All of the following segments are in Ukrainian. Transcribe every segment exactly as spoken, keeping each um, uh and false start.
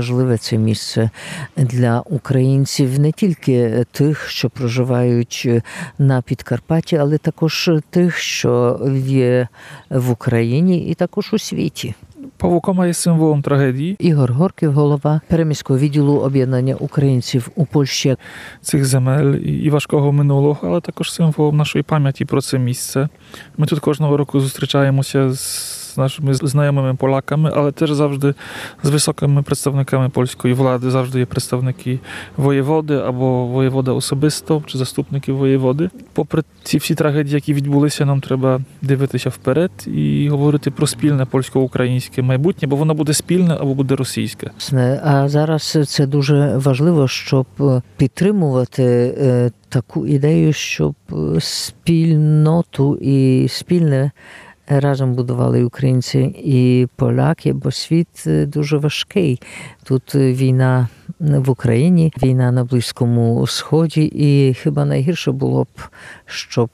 важливе це місце для українців, не тільки тих, що проживають на Підкарпатті, але також тих, що є в Україні і також у світі. Павло Кома є символом трагедії. Ігор Горків, голова Переміського відділу об'єднання українців у Польщі. Цих земель і важкого минулого, але також символом нашої пам'яті про це місце. Ми тут кожного року зустрічаємося з нашими знайомими поляками, але теж завжди з високими представниками польської влади. Завжди є представники воєводи або воєвода особисто, чи заступники воєводи. Попри ці всі трагедії, які відбулися, нам треба дивитися вперед і говорити про спільне польсько-українське майбутнє, бо воно буде спільне або буде російське. А зараз це дуже важливо, щоб підтримувати таку ідею, щоб спільноту і спільне разом будували і українці, і поляки, бо світ дуже важкий. Тут війна в Україні, війна на Близькому Сході, і хіба найгірше було б, щоб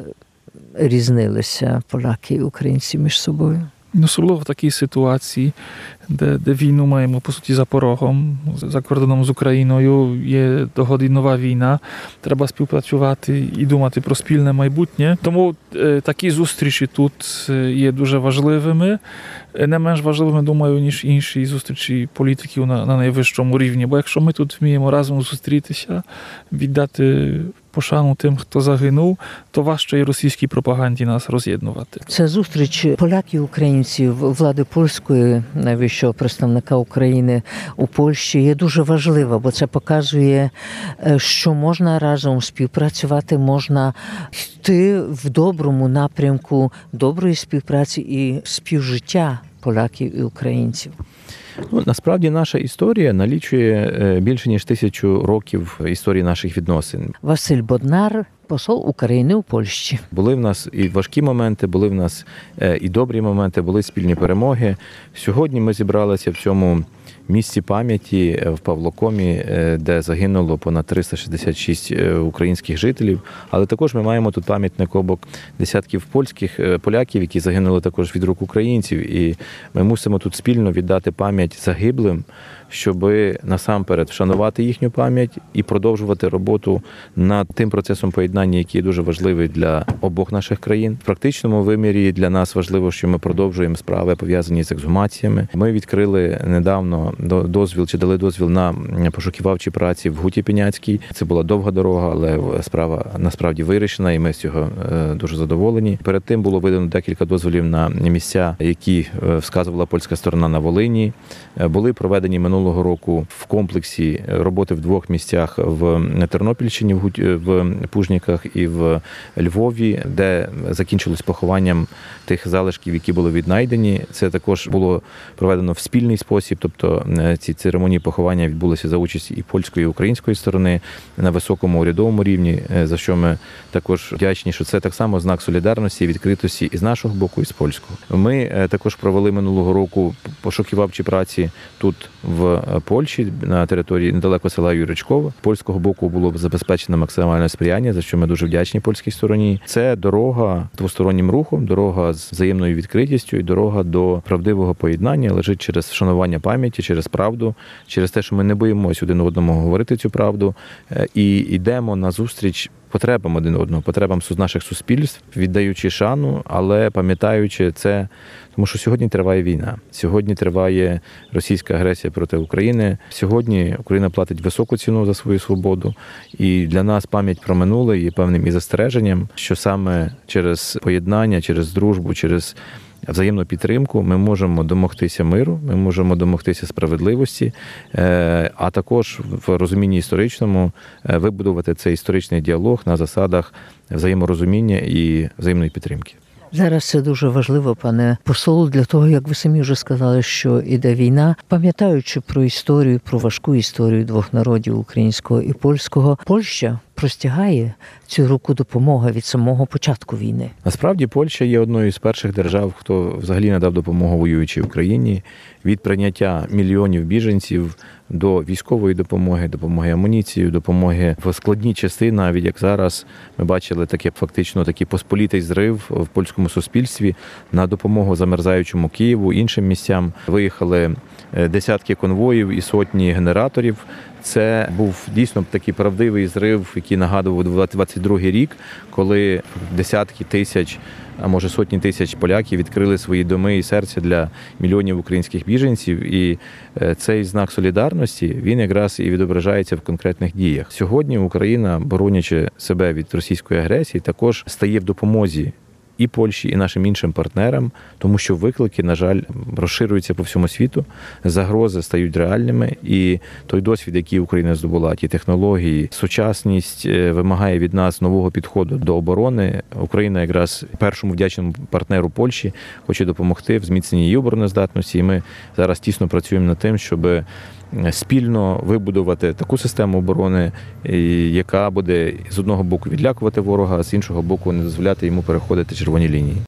різнилися поляки і українці між собою. Особливо в такій ситуації, де, де війну маємо, по суті, за порогом, за кордоном з Україною, є доходить нова війна, треба співпрацювати і думати про спільне майбутнє. Тому е, такі зустрічі тут є дуже важливими, не менш важливими, думаю, ніж інші зустрічі політиків на, на найвищому рівні. Бо якщо ми тут вміємо разом зустрітися, віддати пошану тим, хто загинув, то важче і російській пропаганді нас роз'єднувати. Це зустріч поляків і українців, влади польської, найвищого представника України у Польщі, є дуже важлива, бо це показує, що можна разом співпрацювати, можна йти в доброму напрямку доброї співпраці і співжиття поляків і українців. Ну, насправді наша історія налічує більше ніж тисячу років історії наших відносин. Василь Боднар, посол України у Польщі. Були в нас і важкі моменти, були в нас і добрі моменти, були спільні перемоги. Сьогодні ми зібралися в цьому місці пам'яті в Павлокомі, де загинуло понад триста шістдесят шість українських жителів. Але також ми маємо тут пам'ятник обок десятків польських поляків, які загинули також від рук українців. І ми мусимо тут спільно віддати пам'ять загиблим, щоб насамперед вшанувати їхню пам'ять і продовжувати роботу над тим процесом поєднання, який дуже важливий для обох наших країн. В практичному вимірі для нас важливо, що ми продовжуємо справи, пов'язані з ексгумаціями. Ми відкрили недавно дозвіл, чи дали дозвіл на пошуківавчі праці в Гуті Піняцькій. Це була довга дорога, але справа насправді вирішена, і ми з цього дуже задоволені. Перед тим було видано декілька дозволів на місця, які вказувала польська сторона на Волині. Були проведені минулого року в комплексі роботи в двох місцях в Тернопільщині, в Пужніках і в Львові, де закінчилось похованням тих залишків, які були віднайдені. Це також було проведено в спільний спосіб, тобто ці церемонії поховання відбулися за участі і польської, і української сторони на високому урядовому рівні, за що ми також вдячні, що це так само знак солідарності і відкритості і з нашого боку, і з польського. Ми також провели минулого року пошуківавчі праці тут в Польщі, на території недалеко села Юричкове. З польського боку було забезпечено максимальне сприяння, за що ми дуже вдячні польській стороні. Це дорога двостороннім рухом, дорога з взаємною відкритістю і дорога до правдивого поєднання лежить через вшанування пам'яті, через правду, через те, що ми не боїмося один одному говорити цю правду і йдемо на зустріч потребам один одного, потребам наших суспільств, віддаючи шану, але пам'ятаючи це, тому що сьогодні триває війна. Сьогодні триває російська агресія проти України. Сьогодні Україна платить високу ціну за свою свободу. І для нас пам'ять про минуле є певним і застереженням, що саме через поєднання, через дружбу, через взаємну підтримку ми можемо домогтися миру, ми можемо домогтися справедливості, а також в розумінні історичному вибудувати цей історичний діалог на засадах взаєморозуміння і взаємної підтримки. Зараз це дуже важливо, пане посол, для того, як ви самі вже сказали, що іде війна, пам'ятаючи про історію, про важку історію двох народів, українського і польського, Польща простягає цю руку допомоги від самого початку війни. Насправді Польща є одною з перших держав, хто взагалі надав допомогу воюючій Україні. Від прийняття мільйонів біженців до військової допомоги, допомоги амуніцією, допомоги в складні часи, навіть як зараз ми бачили таке фактично такий посполітий зрив в польському суспільстві на допомогу замерзаючому Києву, іншим місцям. Виїхали десятки конвоїв і сотні генераторів. Це був дійсно такий правдивий зрив, який нагадував двадцять другий рік, коли десятки тисяч, а може сотні тисяч поляків відкрили свої доми і серця для мільйонів українських біженців. І цей знак солідарності, він якраз і відображається в конкретних діях. Сьогодні Україна, боронячи себе від російської агресії, також стає в допомозі і Польщі, і нашим іншим партнерам, тому що виклики, на жаль, розширюються по всьому світу, загрози стають реальними, і той досвід, який Україна здобула, ті технології, сучасність вимагає від нас нового підходу до оборони. Україна якраз першому вдячному партнеру Польщі хоче допомогти в зміцненні її обороноздатності, і ми зараз тісно працюємо над тим, щоб спільно вибудувати таку систему оборони, яка буде з одного боку відлякувати ворога, а з іншого боку не дозволяти йому переходити червоні лінії.